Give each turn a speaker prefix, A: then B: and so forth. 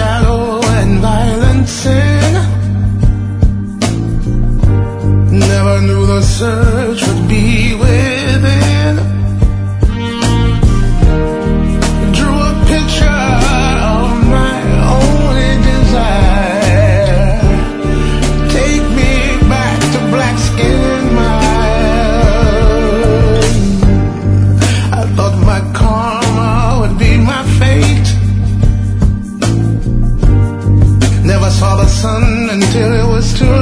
A: shallow and violent sin. Never knew the search would be within. Drew a picture of my only desire. Take me back to black skin and mine. I thought my karma would be my fate. Never saw the sun until it was too